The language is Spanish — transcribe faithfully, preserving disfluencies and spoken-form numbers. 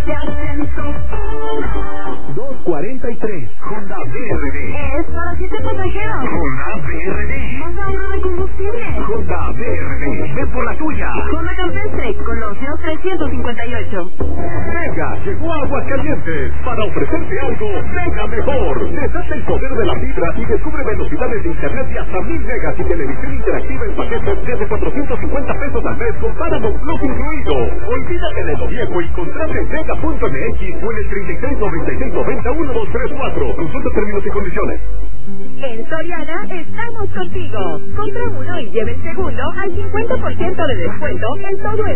dos cuarenta y tres. Honda B R D. Es para siete pasajeros. Honda B R D. Más ahorro de combustible. Honda B R D. Ven por la tuya. Honda Campestre, Colosio trescientos cincuenta y ocho. Mega llegó a Aguascalientes para ofrecerte algo mega mejor. Desata el poder de la fibra y descubre velocidades de internet de hasta mil megas y televisión interactiva en paquetes desde cuatrocientos cincuenta pesos al mes con Paramount Plus incluido. Olvídate de lo viejo y contrate en mega punto m x o en el treinta y seis noventa y seis noventa uno dos tres cuatro. Consulta términos y condiciones. En Soriana estamos contigo. Compra uno y lleve el segundo al cincuenta por ciento de descuento en todo el